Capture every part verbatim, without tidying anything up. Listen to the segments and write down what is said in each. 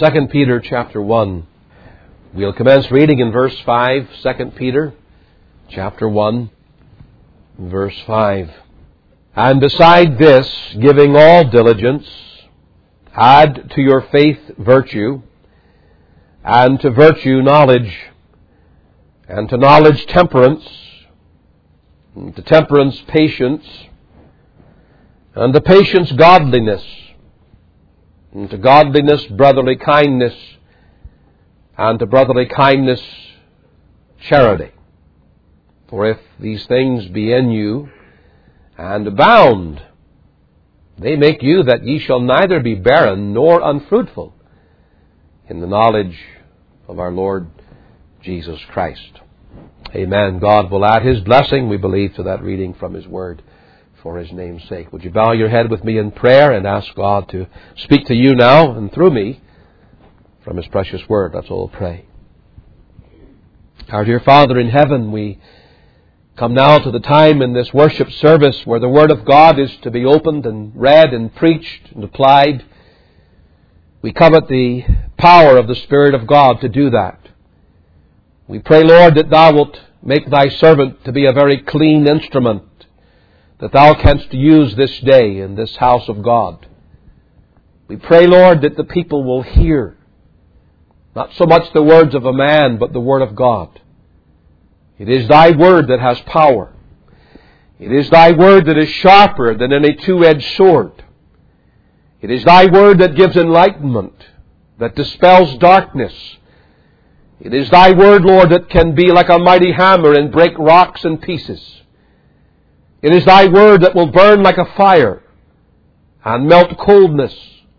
Second Peter chapter one. We'll commence reading in verse five. Second Peter chapter one, verse five. And beside this, giving all diligence, add to your faith virtue, and to virtue knowledge, and to knowledge temperance, and to temperance patience, and to patience godliness, and to godliness brotherly kindness, and to brotherly kindness charity. For if these things be in you, and abound, they make you that ye shall neither be barren nor unfruitful in the knowledge of our Lord Jesus Christ. Amen. God will add His blessing, we believe, to that reading from His Word for His name's sake. Would you bow your head with me in prayer and ask God to speak to you now and through me from His precious Word? Let's all pray. Our dear Father in heaven, we come now to the time in this worship service where the Word of God is to be opened and read and preached and applied. We covet the power of the Spirit of God to do that. We pray, Lord, that Thou wilt make Thy servant to be a very clean instrument that Thou canst use this day in this house of God. We pray, Lord, that the people will hear not so much the words of a man, but the Word of God. It is Thy Word that has power. It is Thy Word that is sharper than any two-edged sword. It is Thy Word that gives enlightenment, that dispels darkness. It is Thy Word, Lord, that can be like a mighty hammer and break rocks in pieces. It is Thy Word that will burn like a fire and melt coldness.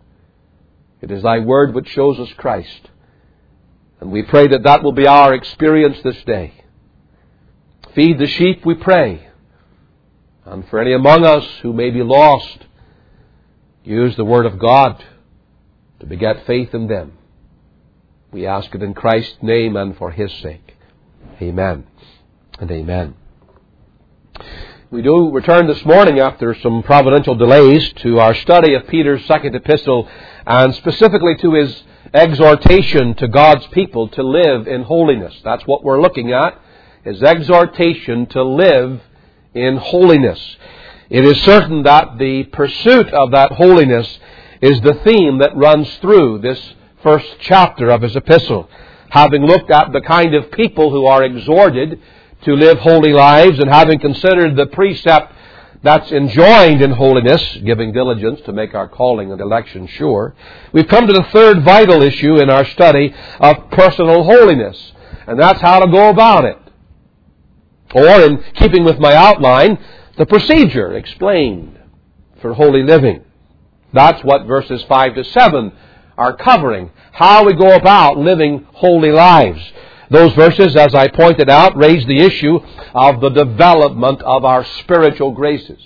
It is Thy Word which shows us Christ. And we pray that that will be our experience this day. Feed the sheep, we pray. And for any among us who may be lost, use the Word of God to beget faith in them. We ask it in Christ's name and for His sake. Amen and amen. We do return this morning after some providential delays to our study of Peter's second epistle, and specifically to his exhortation to God's people to live in holiness. That's what we're looking at, his exhortation to live in holiness. It is certain that the pursuit of that holiness is the theme that runs through this first chapter of his epistle. Having looked at the kind of people who are exhorted to live holy lives, and having considered the precept that's enjoined in holiness, giving diligence to make our calling and election sure, we've come to the third vital issue in our study of personal holiness, and that's how to go about it. Or, in keeping with my outline, the procedure explained for holy living. That's what verses five to seven are covering, how we go about living holy lives. Those verses, as I pointed out, raise the issue of the development of our spiritual graces.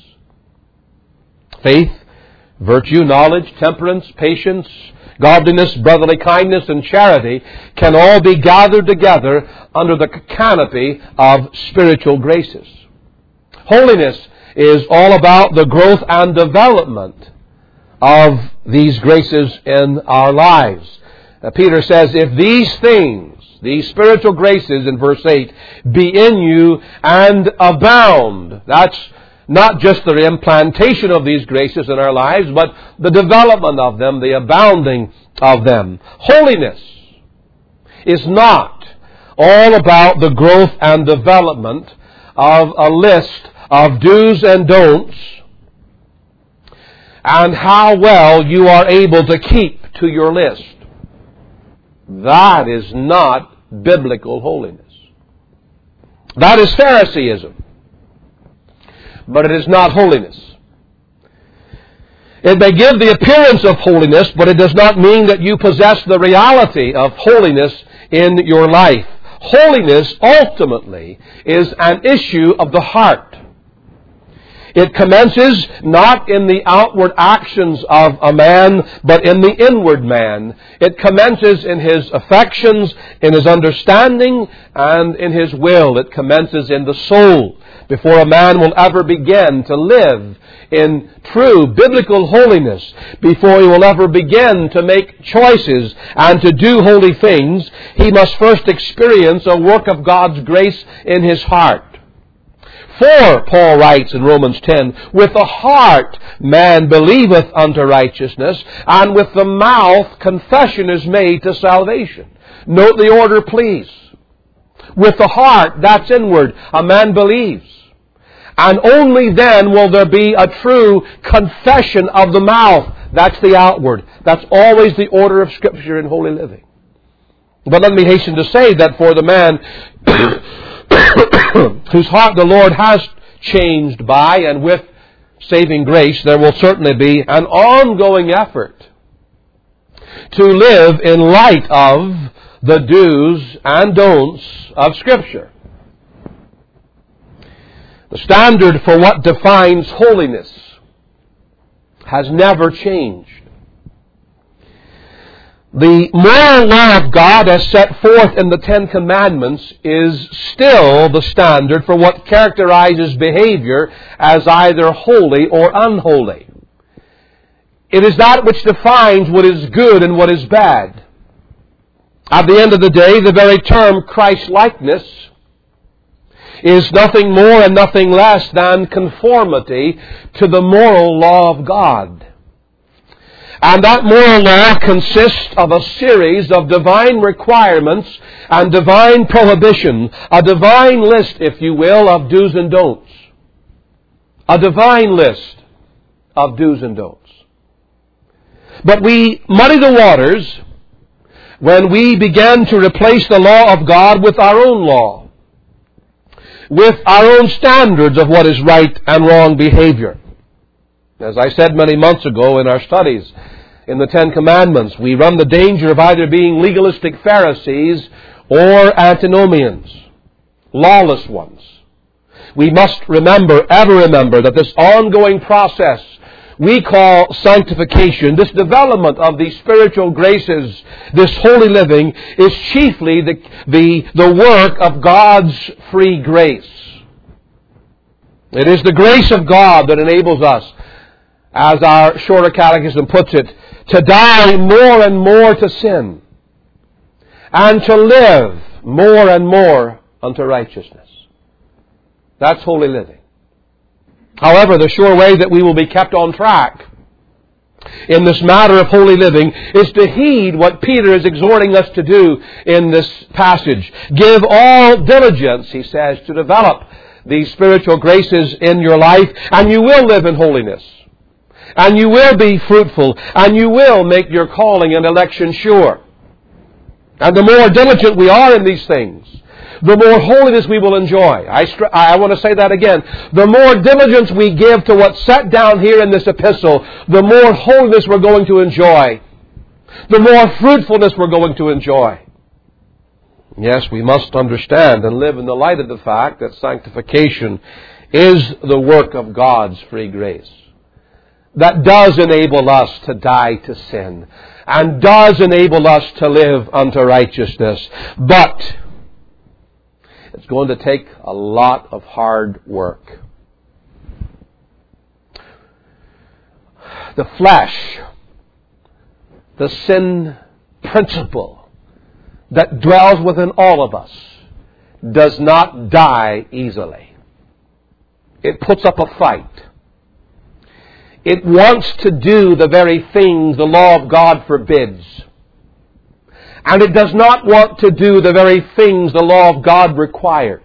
Faith, virtue, knowledge, temperance, patience, godliness, brotherly kindness, and charity can all be gathered together under the canopy of spiritual graces. Holiness is all about the growth and development of these graces in our lives. Uh, Peter says, if these things, these spiritual graces in verse eight, be in you and abound. That's not just the implantation of these graces in our lives, but the development of them, the abounding of them. Holiness is not all about the growth and development of a list of do's and don'ts and how well you are able to keep to your list. That is not biblical holiness. That is Phariseeism. But it is not holiness. It may give the appearance of holiness, but it does not mean that you possess the reality of holiness in your life. Holiness ultimately is an issue of the heart. It commences not in the outward actions of a man, but in the inward man. It commences in his affections, in his understanding, and in his will. It commences in the soul before a man will ever begin to live in true biblical holiness before he will ever begin to make choices and to do holy things. He must first experience a work of God's grace in his heart. For, Paul writes in Romans ten, with the heart man believeth unto righteousness, and with the mouth confession is made to salvation. Note the order, please. With the heart, that's inward, a man believes. And only then will there be a true confession of the mouth. That's the outward. That's always the order of Scripture in holy living. But let me hasten to say that for the man whose heart the Lord has changed by and with saving grace, there will certainly be an ongoing effort to live in light of the do's and don'ts of Scripture. The standard for what defines holiness has never changed. The moral law of God as set forth in the Ten Commandments is still the standard for what characterizes behavior as either holy or unholy. It is that which defines what is good and what is bad. At the end of the day, the very term Christ-likeness is nothing more and nothing less than conformity to the moral law of God. And that moral law consists of a series of divine requirements and divine prohibition, a divine list, if you will, of do's and don'ts. A divine list of do's and don'ts. But we muddy the waters when we began to replace the law of God with our own law, with our own standards of what is right and wrong behavior. As I said many months ago in our studies in the Ten Commandments, we run the danger of either being legalistic Pharisees or antinomians, lawless ones. We must remember, ever remember, that this ongoing process we call sanctification, this development of these spiritual graces, this holy living, is chiefly the, the, the work of God's free grace. It is the grace of God that enables us, as our Shorter Catechism puts it, to die more and more to sin, and to live more and more unto righteousness. That's holy living. However, the sure way that we will be kept on track in this matter of holy living is to heed what Peter is exhorting us to do in this passage. Give all diligence, he says, to develop these spiritual graces in your life, and you will live in holiness. And you will be fruitful, and you will make your calling and election sure. And the more diligent we are in these things, the more holiness we will enjoy. I, str- I want to say that again. The more diligence we give to what's set down here in this epistle, the more holiness we're going to enjoy. The more fruitfulness we're going to enjoy. Yes, we must understand and live in the light of the fact that sanctification is the work of God's free grace. That does enable us to die to sin and does enable us to live unto righteousness. But it's going to take a lot of hard work. The flesh, the sin principle that dwells within all of us, does not die easily. It puts up a fight. It wants to do the very things the law of God forbids. And it does not want to do the very things the law of God requires.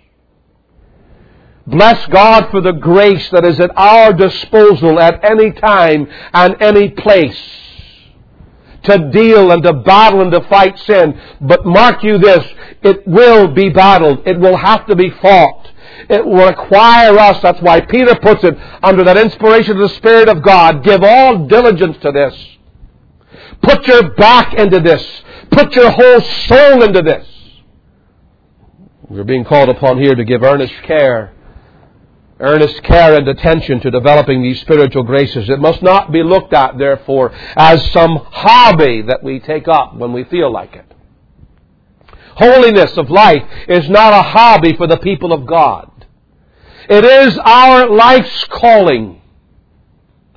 Bless God for the grace that is at our disposal at any time and any place to deal and to battle and to fight sin. But mark you this, it will be battled. It will have to be fought. It will require us, that's why Peter puts it under that inspiration of the Spirit of God, give all diligence to this. Put your back into this. Put your whole soul into this. We're being called upon here to give earnest care, earnest care and attention to developing these spiritual graces. It must not be looked at, therefore, as some hobby that we take up when we feel like it. Holiness of life is not a hobby for the people of God. It is our life's calling.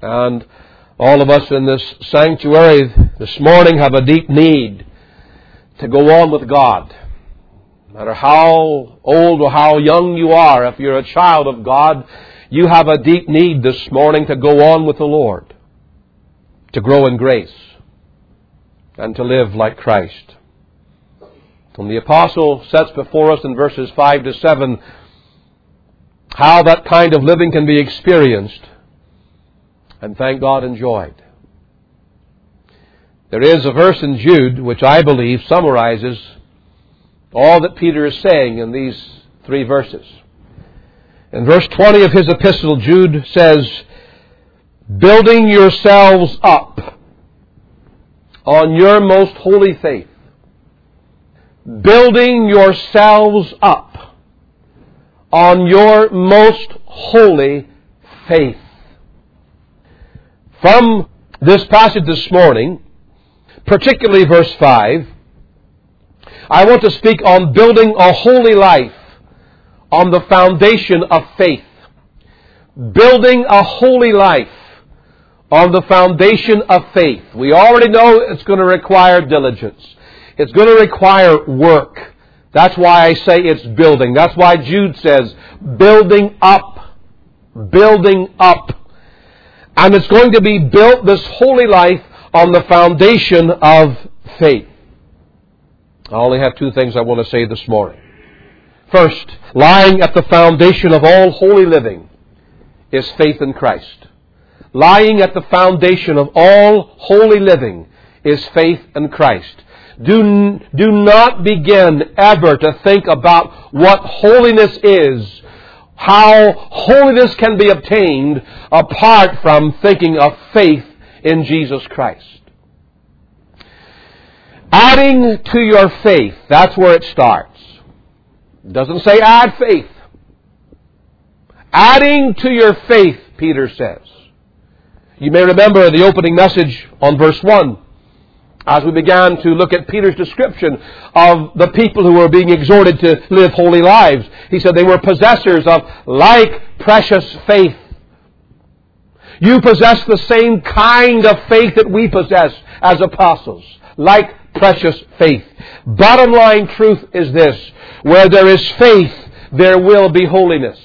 And all of us in this sanctuary this morning have a deep need to go on with God. No matter how old or how young you are, if you're a child of God, you have a deep need this morning to go on with the Lord, to grow in grace, and to live like Christ. And the apostle sets before us in verses five to seven how that kind of living can be experienced and, thank God, enjoyed. There is a verse in Jude which I believe summarizes all that Peter is saying in these three verses. In verse twenty of his epistle, Jude says, "Building yourselves up on your most holy faith." Building yourselves up on your most holy faith. From this passage this morning, particularly verse five, I want to speak on building a holy life on the foundation of faith. Building a holy life on the foundation of faith. We already know it's going to require diligence. It's going to require work. That's why I say it's building. That's why Jude says, building up. Building up. And it's going to be built, this holy life, on the foundation of faith. I only have two things I want to say this morning. First, lying at the foundation of all holy living is faith in Christ. Lying at the foundation of all holy living is faith in Christ. Do, do not begin ever to think about what holiness is, how holiness can be obtained apart from thinking of faith in Jesus Christ. Adding to your faith, that's where it starts. It doesn't say add faith. Adding to your faith, Peter says. You may remember the opening message on verse one, as we began to look at Peter's description of the people who were being exhorted to live holy lives. He said they were possessors of like precious faith. You possess the same kind of faith that we possess as apostles. Like precious faith. Bottom line truth is this: where there is faith, there will be holiness.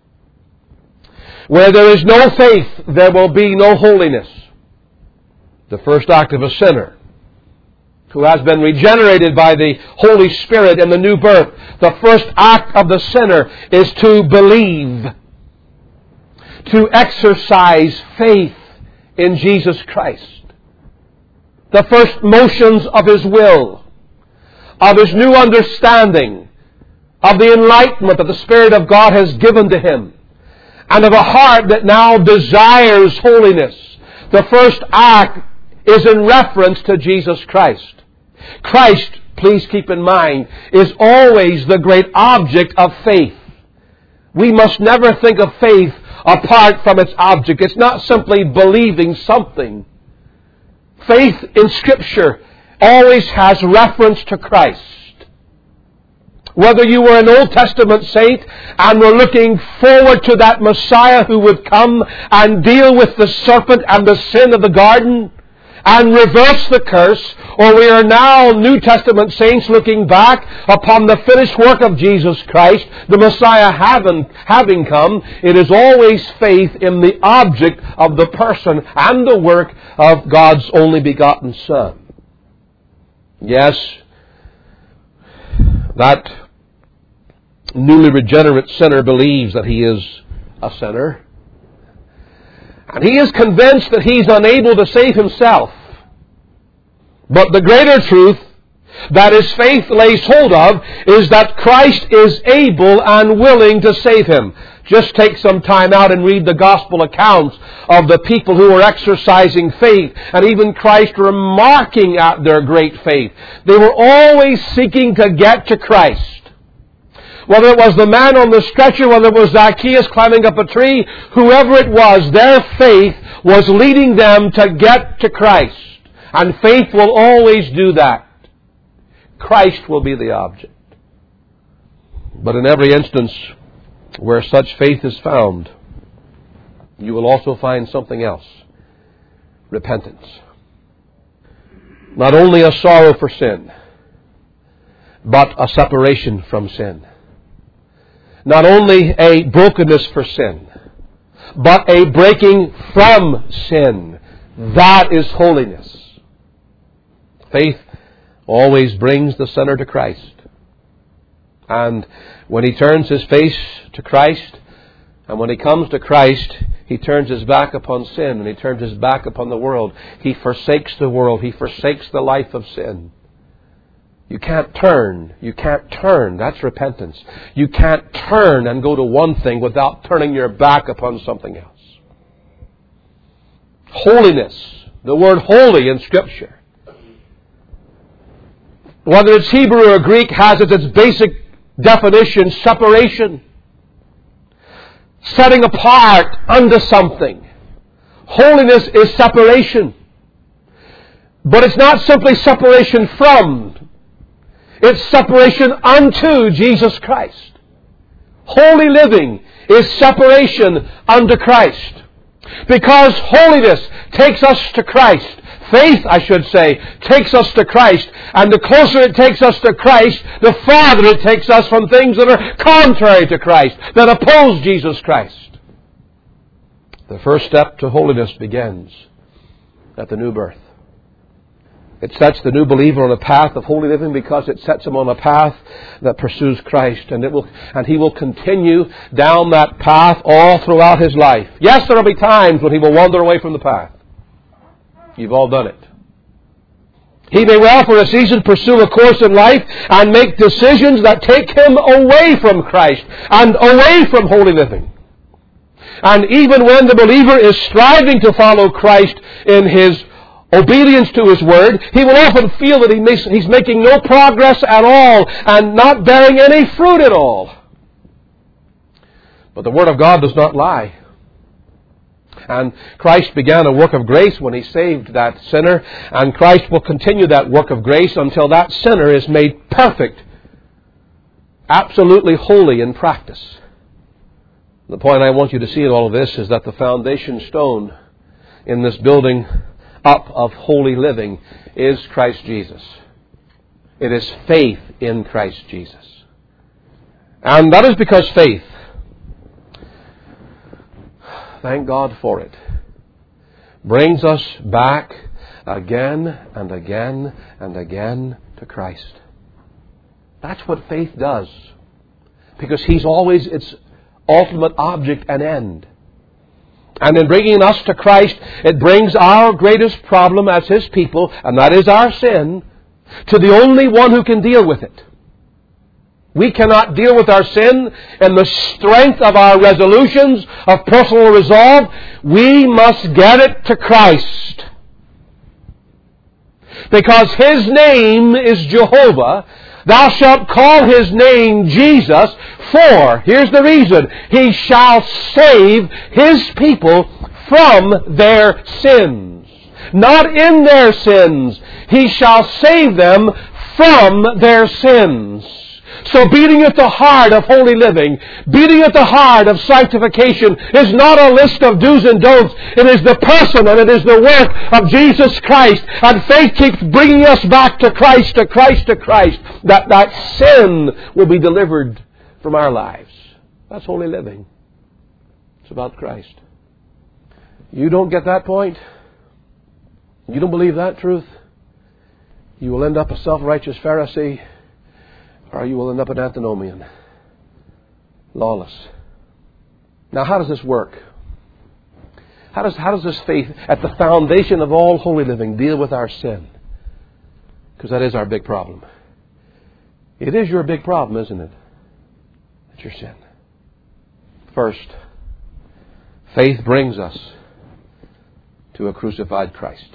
Where there is no faith, there will be no holiness. The first act of a sinner who has been regenerated by the Holy Spirit in the new birth, the first act of the sinner is to believe, to exercise faith in Jesus Christ. The first motions of his will, of his new understanding, of the enlightenment that the Spirit of God has given to him, and of a heart that now desires holiness. The first act is in reference to Jesus Christ. Christ, please keep in mind, is always the great object of faith. We must never think of faith apart from its object. It's not simply believing something. Faith in Scripture always has reference to Christ. Whether you were an Old Testament saint and were looking forward to that Messiah who would come and deal with the serpent and the sin of the garden and reverse the curse, or we are now New Testament saints looking back upon the finished work of Jesus Christ, the Messiah having, having come, it is always faith in the object of the person and the work of God's only begotten Son. Yes, that newly regenerate sinner believes that he is a sinner. And he is convinced that he's unable to save himself. But the greater truth that his faith lays hold of is that Christ is able and willing to save him. Just take some time out and read the gospel accounts of the people who were exercising faith, and even Christ remarking at their great faith. They were always seeking to get to Christ. Whether it was the man on the stretcher, whether it was Zacchaeus climbing up a tree, whoever it was, their faith was leading them to get to Christ. And faith will always do that. Christ will be the object. But in every instance where such faith is found, you will also find something else. repentance. Not only a sorrow for sin, but a separation from sin. Not only a brokenness for sin, but a breaking from sin. That is holiness. Faith always brings the sinner to Christ. And when he turns his face to Christ, and when he comes to Christ, he turns his back upon sin, and he turns his back upon the world. He forsakes the world. He forsakes the life of sin. You can't turn. You can't turn. That's repentance. You can't turn and go to one thing without turning your back upon something else. Holiness. The word holy in Scripture, whether it's Hebrew or Greek, has as its basic definition separation. Setting apart unto something. Holiness is separation. But it's not simply separation from. It's separation unto Jesus Christ. Holy living is separation unto Christ. Because holiness takes us to Christ. Faith, I should say, takes us to Christ. And the closer it takes us to Christ, the farther it takes us from things that are contrary to Christ, that oppose Jesus Christ. The first step to holiness begins at the new birth. It sets the new believer on a path of holy living because it sets him on a path that pursues Christ. And it will, and he will continue down that path all throughout his life. Yes, there will be times when he will wander away from the path. You've all done it. He may well for a season pursue a course in life and make decisions that take him away from Christ and away from holy living. And even when the believer is striving to follow Christ in his obedience to His Word, he will often feel that he makes, he's making no progress at all and not bearing any fruit at all. But the Word of God does not lie. And Christ began a work of grace when He saved that sinner, and Christ will continue that work of grace until that sinner is made perfect, absolutely holy in practice. The point I want you to see in all of this is that the foundation stone in this building up of holy living is Christ Jesus. It is faith in Christ Jesus. And that is because faith, thank God for it, brings us back again and again and again to Christ. That's what faith does. Because He's always its ultimate object and end. And in bringing us to Christ, it brings our greatest problem as His people, and that is our sin, to the only one who can deal with it. We cannot deal with our sin in the strength of our resolutions of personal resolve. We must get it to Christ. Because His name is Jehovah, thou shalt call His name Jesus, for, here's the reason, He shall save His people from their sins. Not in their sins. He shall save them from their sins. So beating at the heart of holy living, beating at the heart of sanctification is not a list of do's and don'ts. It is the person and it is the work of Jesus Christ. And faith keeps bringing us back to Christ, to Christ, to Christ. That, that sin will be delivered from our lives. That's holy living. It's about Christ. You don't get that point? You don't believe that truth? You will end up a self-righteous Pharisee, or you will end up an antinomian, lawless. Now, how does this work? How does, how does this faith, at the foundation of all holy living, deal with our sin? Because that is our big problem. It is your big problem, isn't it? It's your sin. First, faith brings us to a crucified Christ.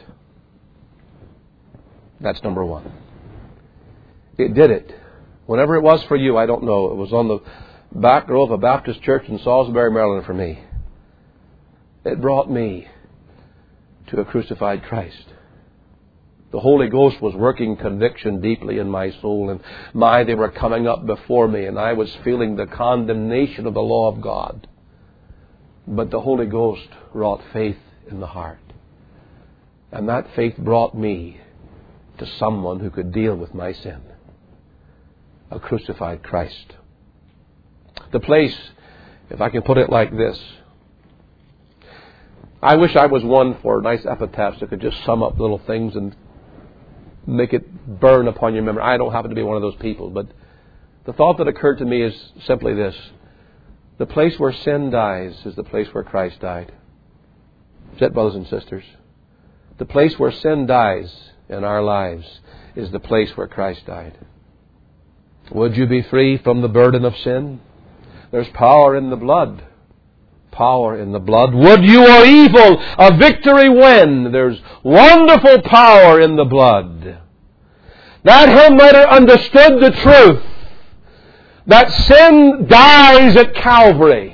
That's number one. It did it. Whenever it was for you, I don't know. It was on the back row of a Baptist church in Salisbury, Maryland for me. It brought me to a crucified Christ. The Holy Ghost was working conviction deeply in my soul, and my, they were coming up before me, and I was feeling the condemnation of the law of God. But the Holy Ghost wrought faith in the heart. And that faith brought me to someone who could deal with my sin. A crucified Christ. The place, if I can put it like this, I wish I was one for nice epitaphs that could just sum up little things and make it burn upon your memory. I don't happen to be one of those people, but the thought that occurred to me is simply this. The place where sin dies is the place where Christ died. Is that, brothers and sisters? The place where sin dies in our lives is the place where Christ died. Would you be free from the burden of sin? There's power in the blood. Power in the blood. Would you or evil a victory win? There's wonderful power in the blood. That hymn writer understood the truth that sin dies at Calvary.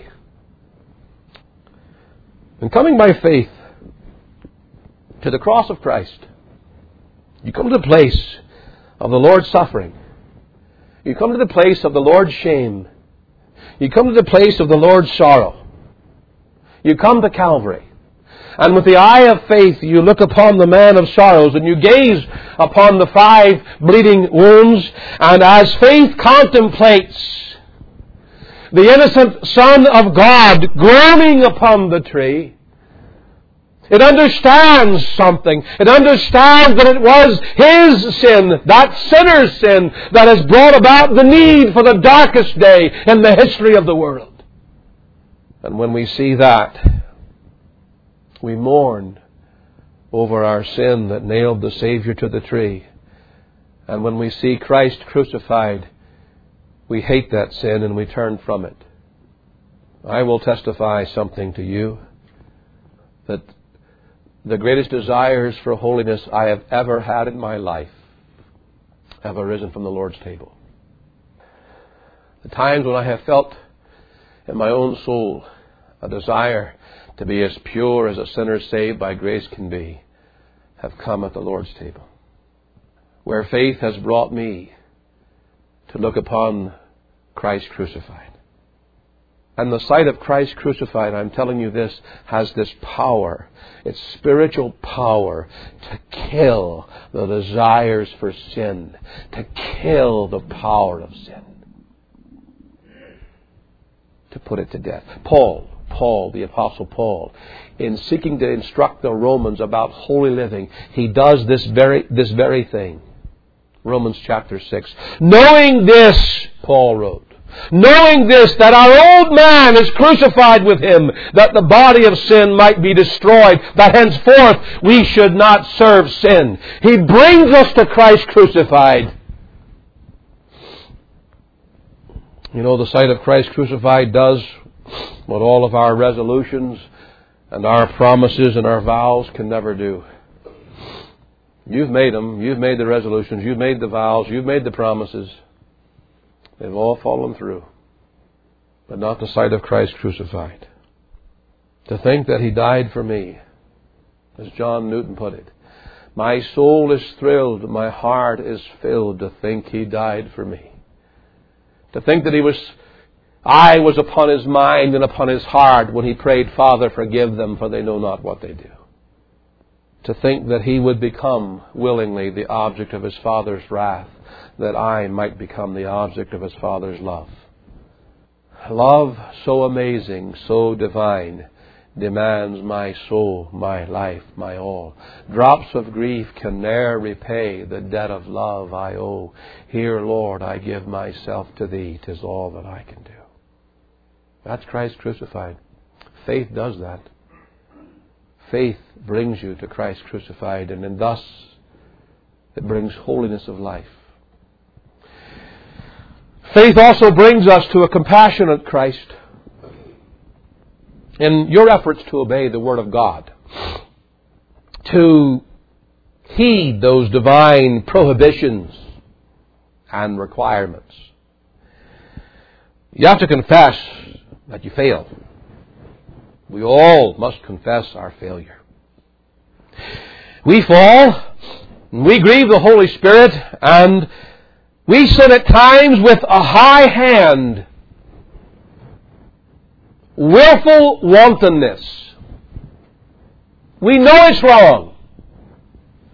And coming by faith to the cross of Christ, you come to the place of the Lord's suffering. You come to the place of the Lord's shame. You come to the place of the Lord's sorrow. You come to Calvary. And with the eye of faith, you look upon the man of sorrows and you gaze upon the five bleeding wounds. And as faith contemplates the innocent Son of God groaning upon the tree, it understands something. It understands that it was His sin, that sinner's sin, that has brought about the need for the darkest day in the history of the world. And when we see that, we mourn over our sin that nailed the Savior to the tree. And when we see Christ crucified, we hate that sin and we turn from it. I will testify something to you, that the greatest desires for holiness I have ever had in my life have arisen from the Lord's table. The times when I have felt in my own soul a desire to be as pure as a sinner saved by grace can be have come at the Lord's table, where faith has brought me to look upon Christ crucified. And the sight of Christ crucified, I'm telling you this, has this power. It's spiritual power to kill the desires for sin, to kill the power of sin, to put it to death. Paul, Paul, the Apostle Paul, in seeking to instruct the Romans about holy living, he does this very, this very thing. Romans chapter six. Knowing this, Paul wrote, knowing this, that our old man is crucified with Him, that the body of sin might be destroyed, that henceforth we should not serve sin. He brings us to Christ crucified. You know, the sight of Christ crucified does what all of our resolutions and our promises and our vows can never do. You've made them. You've made the resolutions. You've made the vows. You've made the promises. They've all fallen through. But not the sight of Christ crucified. To think that He died for me, as John Newton put it. My soul is thrilled, my heart is filled to think He died for me. To think that He was, I was upon His mind and upon His heart when He prayed, Father, forgive them, for they know not what they do. To think that He would become willingly the object of His Father's wrath, that I might become the object of His Father's love. Love so amazing, so divine, demands my soul, my life, my all. Drops of grief can ne'er repay the debt of love I owe. Here, Lord, I give myself to Thee, 'tis all that I can do. That's Christ crucified. Faith does that. Faith brings you to Christ crucified, and in thus it brings holiness of life. Faith also brings us to a compassionate Christ. In your efforts to obey the Word of God, to heed those divine prohibitions and requirements, you have to confess that you fail. We all must confess our failure. We fall, we grieve the Holy Spirit, and we sin at times with a high hand. Willful wantonness. We know it's wrong.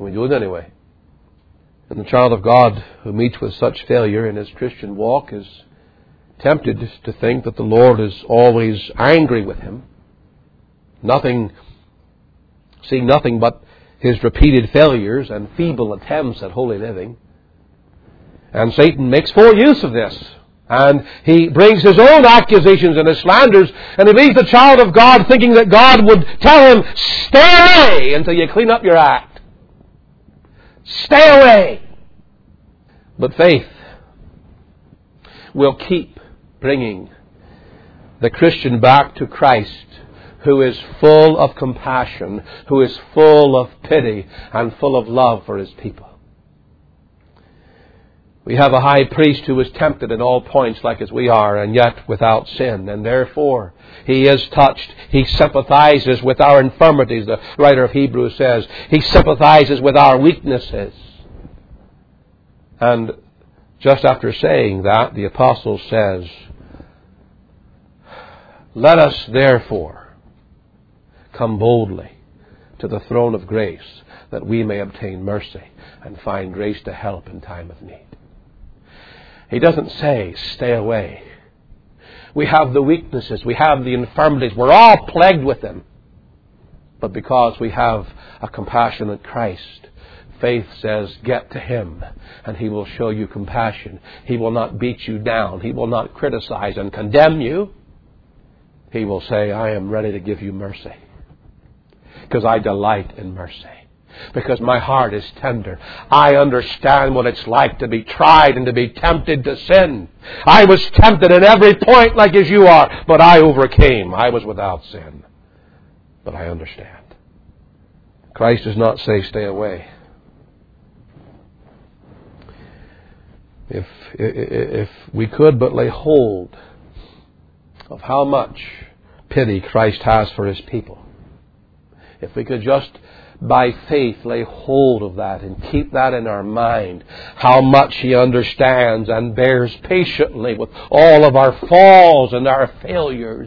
We do it anyway. And the child of God who meets with such failure in his Christian walk is tempted to think that the Lord is always angry with him, nothing, seeing nothing but his repeated failures and feeble attempts at holy living. And Satan makes full use of this. And he brings his own accusations and his slanders, and he leaves the child of God thinking that God would tell him, stay away until you clean up your act. Stay away. But faith will keep bringing the Christian back to Christ, who is full of compassion, who is full of pity, and full of love for his people. We have a high priest who was tempted in all points like as we are, and yet without sin. And therefore, he is touched. He sympathizes with our infirmities, the writer of Hebrews says. He sympathizes with our weaknesses. And just after saying that, the apostle says, let us therefore come boldly to the throne of grace, that we may obtain mercy and find grace to help in time of need. He doesn't say, stay away. We have the weaknesses. We have the infirmities. We're all plagued with them. But because we have a compassionate Christ, faith says, get to Him, and He will show you compassion. He will not beat you down. He will not criticize and condemn you. He will say, I am ready to give you mercy, because I delight in mercy. Because my heart is tender. I understand what it's like to be tried and to be tempted to sin. I was tempted at every point like as you are, but I overcame. I was without sin. But I understand. Christ does not say stay away. If, if we could but lay hold of how much pity Christ has for His people, if we could just by faith lay hold of that and keep that in our mind, how much He understands and bears patiently with all of our falls and our failures.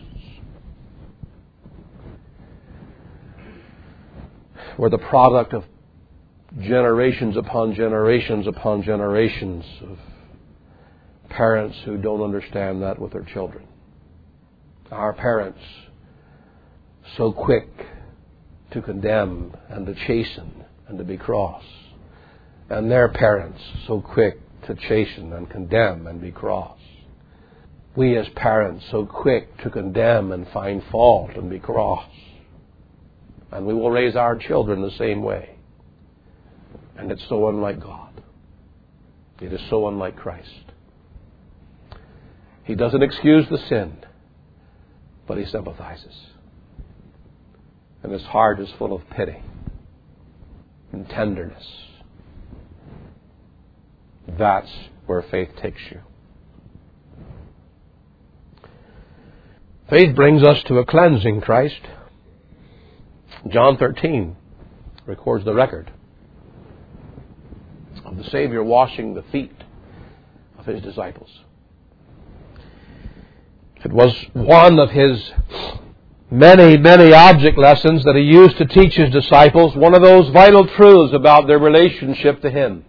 We're the product of generations upon generations upon generations of parents who don't understand that with their children. Our parents, so quick to condemn and to chasten and to be cross. And their parents, so quick to chasten and condemn and be cross. We as parents, so quick to condemn and find fault and be cross. And we will raise our children the same way. And it's so unlike God. It is so unlike Christ. He doesn't excuse the sin, but He sympathizes. And His heart is full of pity and tenderness. That's where faith takes you. Faith brings us to a cleansing Christ. John thirteen records the record of the Savior washing the feet of His disciples. It was one of His many, many object lessons that He used to teach His disciples, one of those vital truths about their relationship to Him.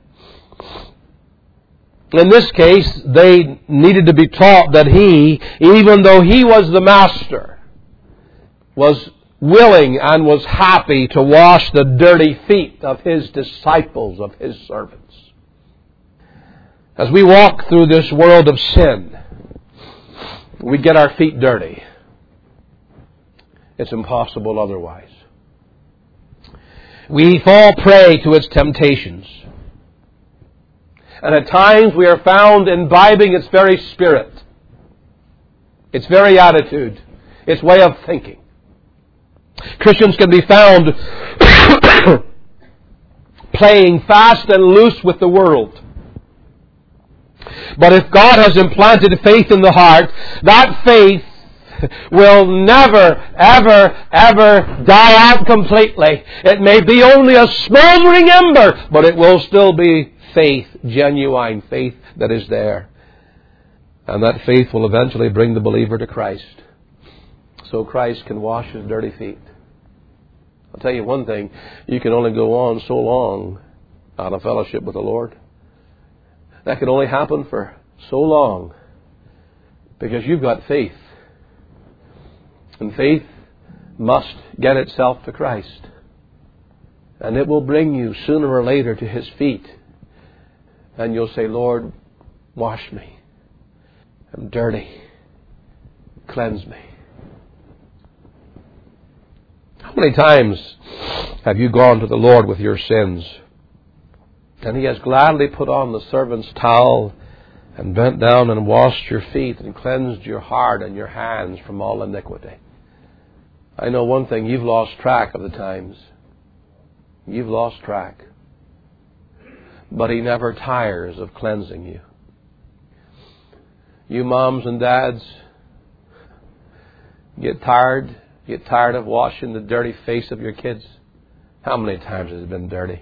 In this case, they needed to be taught that He, even though He was the Master, was willing and was happy to wash the dirty feet of His disciples, of His servants. As we walk through this world of sin, we get our feet dirty. It's impossible otherwise. We fall prey to its temptations. And at times we are found imbibing its very spirit, its very attitude, its way of thinking. Christians can be found playing fast and loose with the world. But if God has implanted faith in the heart, that faith will never, ever, ever die out completely. It may be only a smoldering ember, but it will still be faith, genuine faith that is there. And that faith will eventually bring the believer to Christ, so Christ can wash his dirty feet I'll tell you one thing, you can only go on so long out of fellowship with the Lord. That can only happen for so long because you've got faith. And faith must get itself to Christ. And it will bring you sooner or later to His feet. And you'll say, Lord, wash me. I'm dirty. Cleanse me. How many times have you gone to the Lord with your sins? And He has gladly put on the servant's towel and bent down and washed your feet and cleansed your heart and your hands from all iniquity. I know one thing, you've lost track of the times. You've lost track. But He never tires of cleansing you. You moms and dads get tired, get tired of washing the dirty face of your kids. How many times has it been dirty?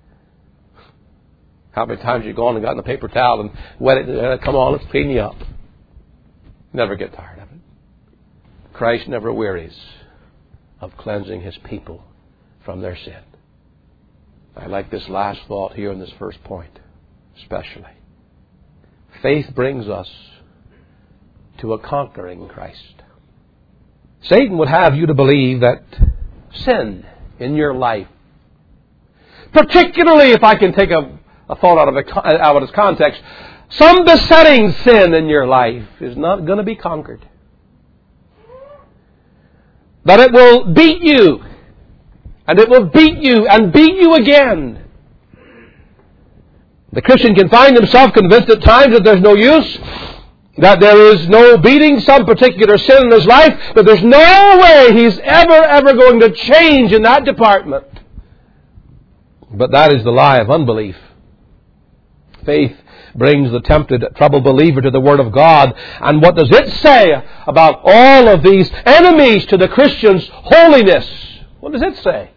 How many times you've gone and gotten a paper towel and wet it and come on, let's clean you up. Never get tired of it. Christ never wearies of cleansing His people from their sin. I like this last thought here in this first point, especially. Faith brings us to a conquering Christ. Satan would have you to believe that sin in your life, particularly if I can take a, a thought out of, a, out of its context, some besetting sin in your life is not going to be conquered. That it will beat you, and it will beat you and beat you again. The Christian can find himself convinced at times that there's no use, that there is no beating some particular sin in his life, that there's no way he's ever, ever going to change in that department. But that is the lie of unbelief. Faith brings the tempted, troubled believer to the Word of God. And what does it say about all of these enemies to the Christian's holiness? What does it say?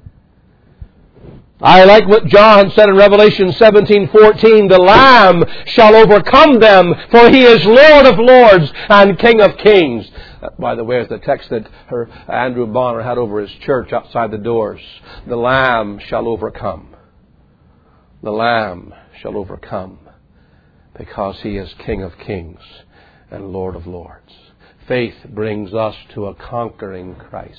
I like what John said in Revelation seventeen fourteen. The Lamb shall overcome them, for He is Lord of lords and King of kings. That, by the way, is the text that her, Andrew Bonner had over his church outside the doors. The Lamb shall overcome. The Lamb shall overcome, because He is King of kings and Lord of lords. Faith brings us to a conquering Christ.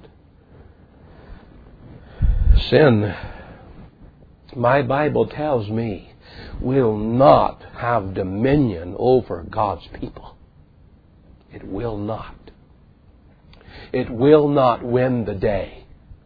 Sin, my Bible tells me, will not have dominion over God's people. It will not. It will not win the day.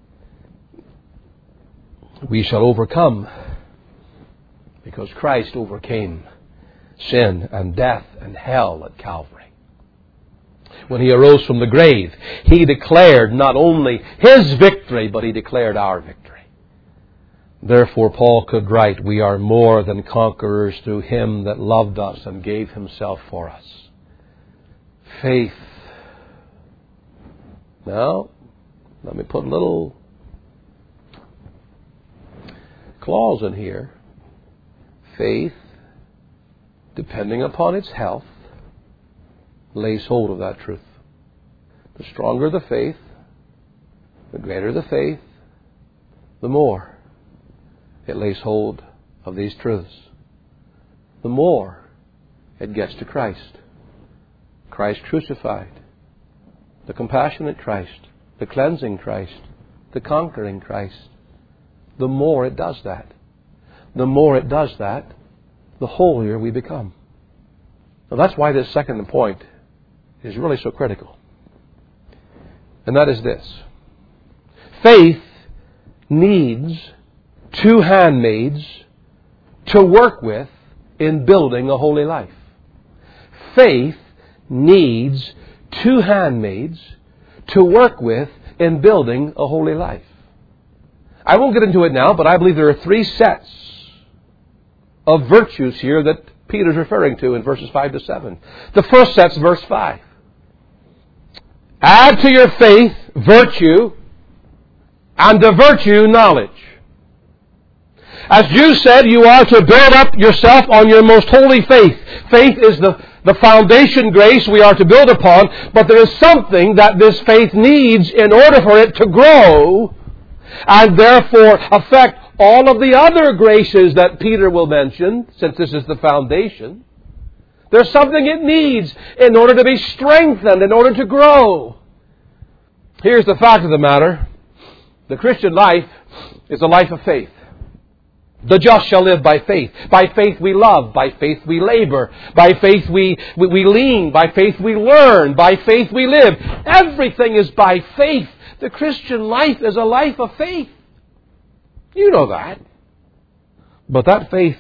We shall overcome because Christ overcame sin and death and hell at Calvary. When He arose from the grave, He declared not only His victory, but He declared our victory. Therefore, Paul could write, we are more than conquerors through Him that loved us and gave Himself for us. Faith. Now, let me put a little clause in here. Faith, depending upon its health, lays hold of that truth. The stronger the faith, the greater the faith, the more it lays hold of these truths. The more it gets to Christ. Christ crucified. The compassionate Christ. The cleansing Christ. The conquering Christ. The more it does that. The more it does that, the holier we become. Now that's why this second point is really so critical. And that is this. Faith needs two handmaids to work with in building a holy life. Faith needs two handmaids to work with in building a holy life. I won't get into it now, but I believe there are three sets of virtues here that Peter's referring to in verses five to seven. The first set's verse five. Add to your faith virtue, and to virtue knowledge. As Jude said, you are to build up yourself on your most holy faith. Faith is the, the foundation grace we are to build upon, but there is something that this faith needs in order for it to grow and therefore affect all of the other graces that Peter will mention, since this is the foundation. There's something it needs in order to be strengthened, in order to grow. Here's the fact of the matter. The Christian life is a life of faith. The just shall live by faith. By faith we love. By faith we labor. By faith we, we, we lean. By faith we learn. By faith we live. Everything is by faith. The Christian life is a life of faith. You know that. But that faith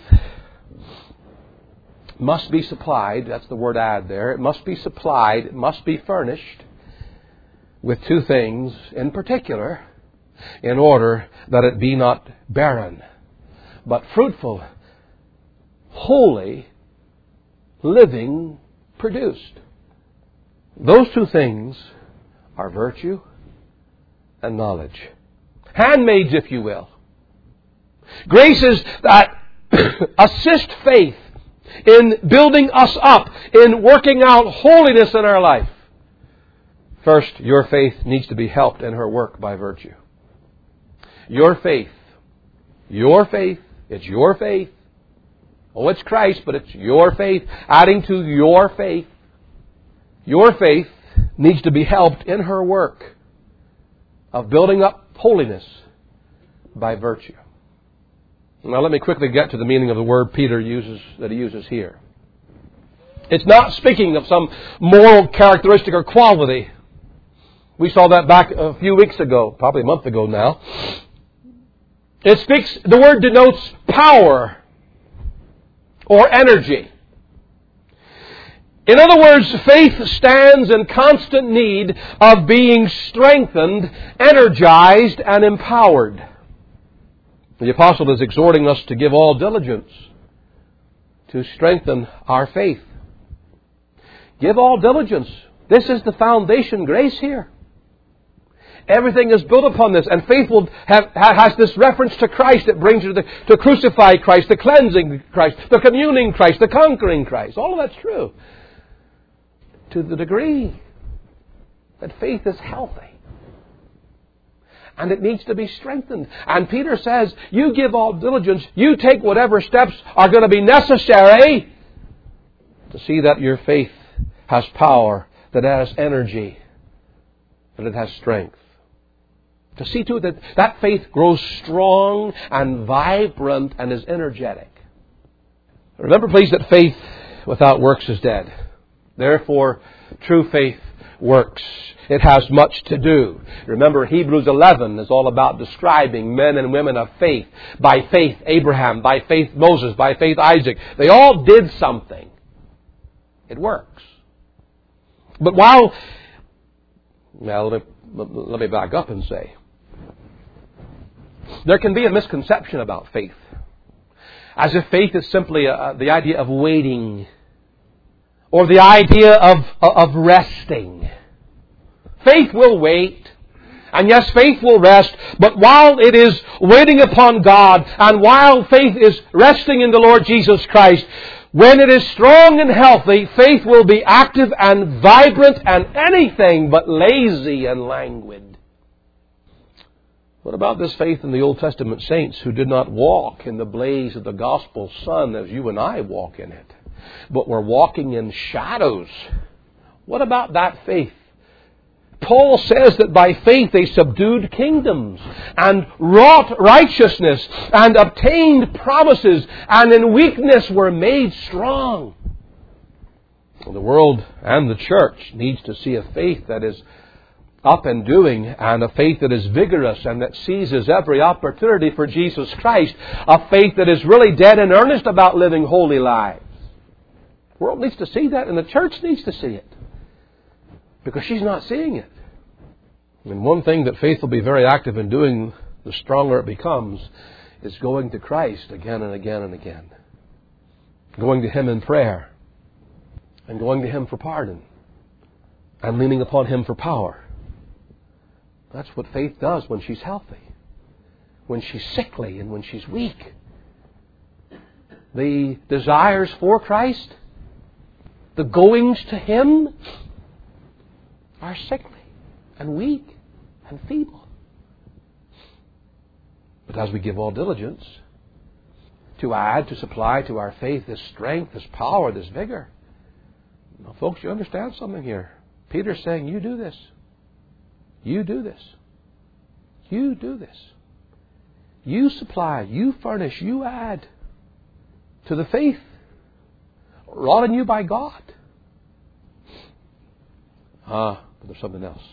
must be supplied. That's the word add there. It must be supplied. It must be furnished with two things in particular, in order that it be not barren, but fruitful, holy, living, produced. Those two things are virtue and knowledge. Handmaids, if you will. Graces that assist faith in building us up, in working out holiness in our life. First, your faith needs to be helped in her work by virtue. Your faith, your faith, it's your faith. Oh, it's Christ, but it's your faith. Adding to your faith, your faith needs to be helped in her work of building up holiness by virtue. Now let me quickly get to the meaning of the word Peter uses, that he uses here. It's not speaking of some moral characteristic or quality. We saw that back a few weeks ago, probably a month ago now. It speaks, the word denotes power or energy. In other words, faith stands in constant need of being strengthened, energized, and empowered. The apostle is exhorting us to give all diligence to strengthen our faith. Give all diligence. This is the foundation grace here. Everything is built upon this, and faith will have, has this reference to Christ that brings you to, the, to crucify Christ, the cleansing Christ, the communing Christ, the conquering Christ. All of that's true. To the degree that faith is healthy. And it needs to be strengthened. And Peter says, you give all diligence, you take whatever steps are going to be necessary to see that your faith has power, that it has energy, that it has strength. To see to it that that faith grows strong and vibrant and is energetic. Remember, please, that faith without works is dead. Therefore, true faith works. It has much to do. Remember, Hebrews eleven is all about describing men and women of faith. By faith, Abraham. By faith, Moses. By faith, Isaac. They all did something. It works. But while... Well, let me, let me back up and say, there can be a misconception about faith. As if faith is simply a, the idea of waiting. Or the idea of, of resting. Faith will wait. And yes, faith will rest. But while it is waiting upon God, and while faith is resting in the Lord Jesus Christ, when it is strong and healthy, faith will be active and vibrant and anything but lazy and languid. What about this faith in the Old Testament saints who did not walk in the blaze of the gospel sun as you and I walk in it, but were walking in shadows? What about that faith? Paul says that by faith they subdued kingdoms and wrought righteousness and obtained promises and in weakness were made strong. The world and the church needs to see a faith that is up and doing, and a faith that is vigorous and that seizes every opportunity for Jesus Christ. A faith that is really dead in earnest about living holy lives. The world needs to see that, and the church needs to see it. Because she's not seeing it. And one thing that faith will be very active in doing, the stronger it becomes, is going to Christ again and again and again. Going to Him in prayer. And going to Him for pardon. And leaning upon Him for power. That's what faith does when she's healthy. When she's sickly and when she's weak. The desires for Christ, the goings to Him, are sickly and weak and feeble. But as we give all diligence to add, to supply to our faith this strength, this power, this vigor. Now, folks, you understand something here. Peter's saying, you do this. You do this. You do this. You supply, you furnish, you add to the faith wrought in you by God. Ah, but there's something else.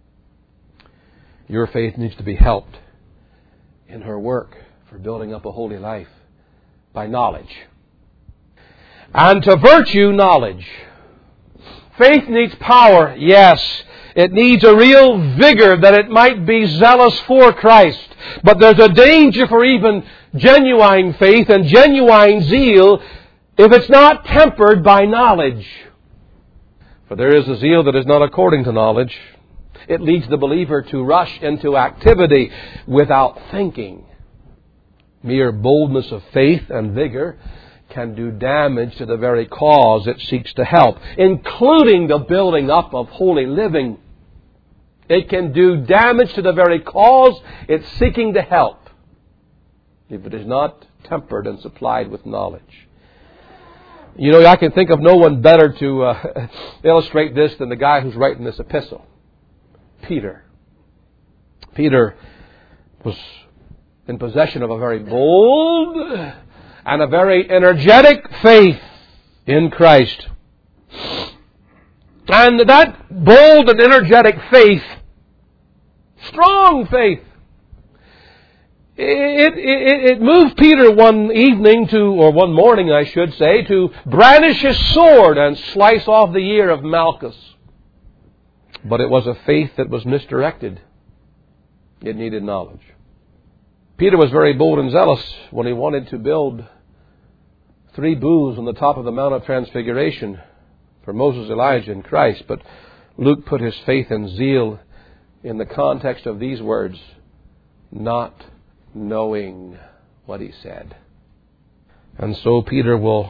Your faith needs to be helped in her work for building up a holy life by knowledge. And to virtue, knowledge. Faith needs power, yes. It needs a real vigor that it might be zealous for Christ. But there's a danger for even genuine faith and genuine zeal if it's not tempered by knowledge. For there is a zeal that is not according to knowledge. It leads the believer to rush into activity without thinking. Mere boldness of faith and vigor can do damage to the very cause it seeks to help, including the building up of holy living. It can do damage to the very cause it's seeking to help if it is not tempered and supplied with knowledge. You know, I can think of no one better to uh, illustrate this than the guy who's writing this epistle. Peter. Peter was in possession of a very bold and a very energetic faith in Christ. And that bold and energetic faith, strong faith, it, it, it moved Peter one evening to, or one morning I should say, to brandish his sword and slice off the ear of Malchus. But it was a faith that was misdirected. It needed knowledge. Peter was very bold and zealous when he wanted to build three booths on the top of the Mount of Transfiguration for Moses, Elijah, and Christ. But Luke put his faith and zeal in the context of these words, not knowing what he said. And so Peter will,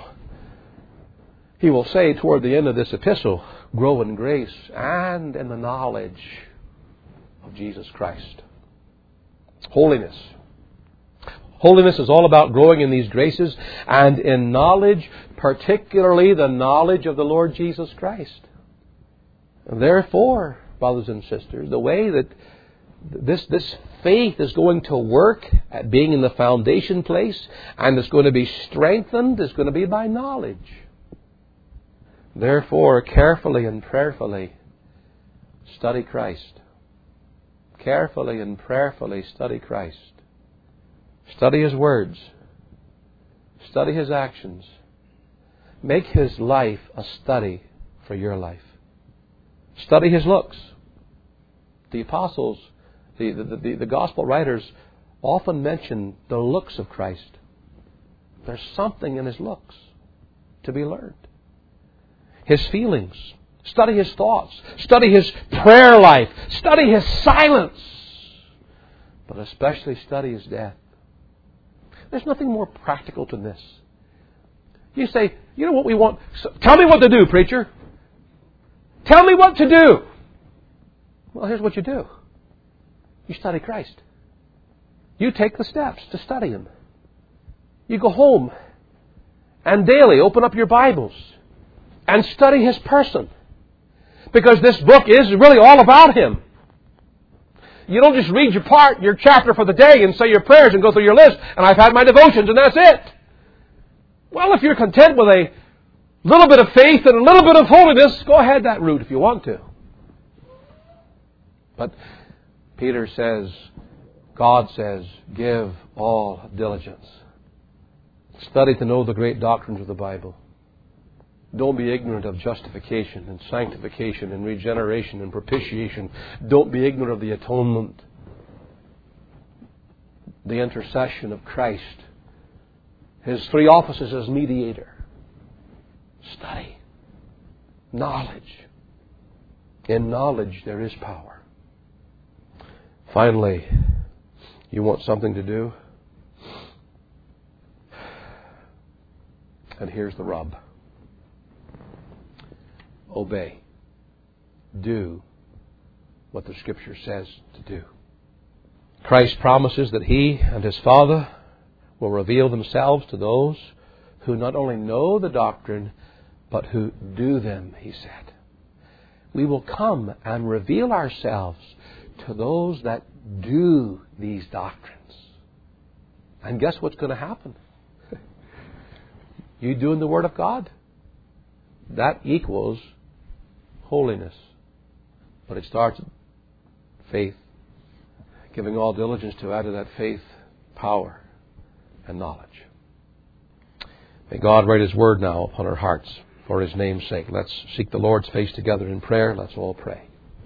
he will say toward the end of this epistle, grow in grace and in the knowledge of Jesus Christ. Holiness. Holiness is all about growing in these graces and in knowledge, particularly the knowledge of the Lord Jesus Christ. And therefore, brothers and sisters, the way that this, this faith is going to work at being in the foundation place and it's going to be strengthened is going to be by knowledge. Therefore, carefully and prayerfully study Christ. Carefully and prayerfully study Christ. Study His words. Study His actions. Make His life a study for your life. Study His looks. The apostles, the, the, the, the gospel writers often mention the looks of Christ. There's something in His looks to be learned. His feelings. Study His thoughts. Study His prayer life. Study His silence. But especially study His death. There's nothing more practical than this. You say, you know what we want? So, tell me what to do, preacher. Tell me what to do. Well, here's what you do. You study Christ. You take the steps to study Him. You go home and daily open up your Bibles and study His person. Because this book is really all about Him. You don't just read your part, your chapter for the day and say your prayers and go through your list and I've had my devotions and that's it. Well, if you're content with a little bit of faith and a little bit of holiness, go ahead that route if you want to. But Peter says, God says, give all diligence. Study to know the great doctrines of the Bible. Don't be ignorant of justification and sanctification and regeneration and propitiation. Don't be ignorant of the atonement, the intercession of Christ, His three offices as mediator. Study. Knowledge. In knowledge there is power. Finally, you want something to do? And here's the rub. Obey. Do what the Scripture says to do. Christ promises that He and His Father will reveal themselves to those who not only know the doctrine, but who do them, He said. We will come and reveal ourselves to those that do these doctrines. And guess what's going to happen? You doing the Word of God. That equals holiness. But it starts with faith. Giving all diligence to add to that faith power and knowledge. May God write His Word now upon our hearts for His name's sake. Let's seek the Lord's face together in prayer. Let's all pray.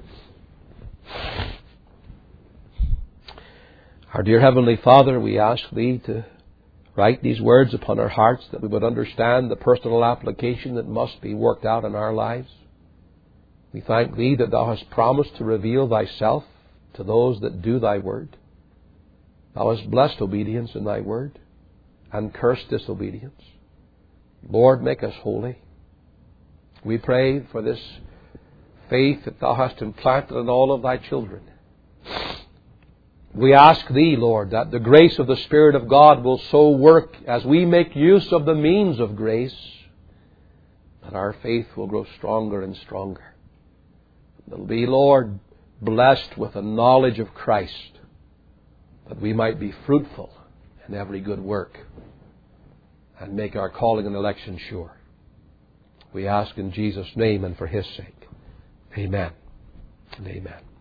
Our dear Heavenly Father, we ask Thee to write these words upon our hearts that we would understand the personal application that must be worked out in our lives. We thank Thee that Thou hast promised to reveal Thyself to those that do Thy Word. Thou hast blessed obedience in Thy Word and cursed disobedience. Lord, make us holy. We pray for this faith that Thou hast implanted in all of Thy children. We ask Thee, Lord, that the grace of the Spirit of God will so work as we make use of the means of grace that our faith will grow stronger and stronger. That be, Lord, blessed with a knowledge of Christ, that we might be fruitful in every good work and make our calling and election sure. We ask in Jesus' name and for His sake. Amen and amen.